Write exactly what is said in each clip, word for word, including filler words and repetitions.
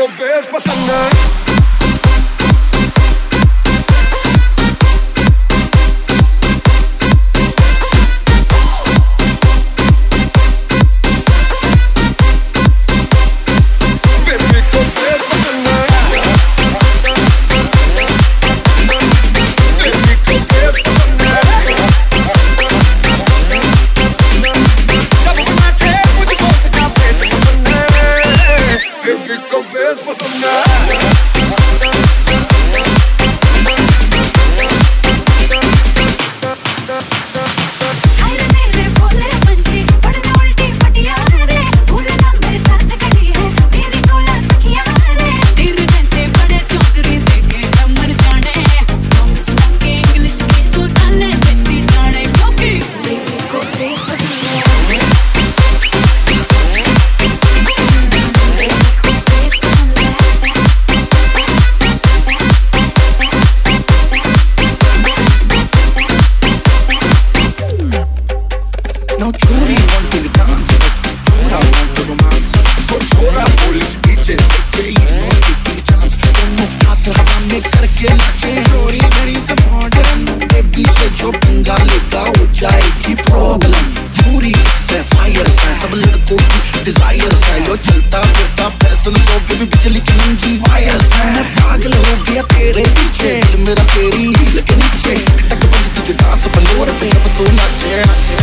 को बेस पसंद है। चलता फिरता फैशन सो के भी बिजली की नंगी वायर मैं पागल हो गया तेरे पीछे मेरा तेरी हील के नीचे टक बज तुझे डांस फ्लोर पे अब तू नाचे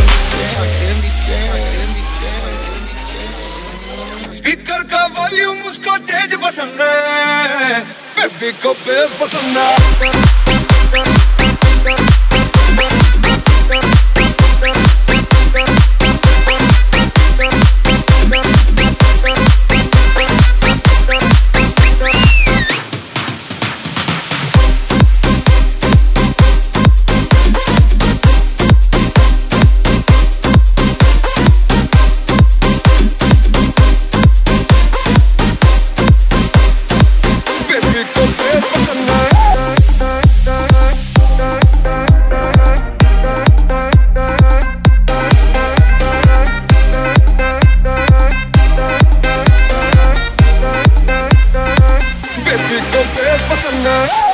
स्पीकर का वॉल्यूम उसको तेज पसंद है बेबी को बेस पसंद है। Pसंद है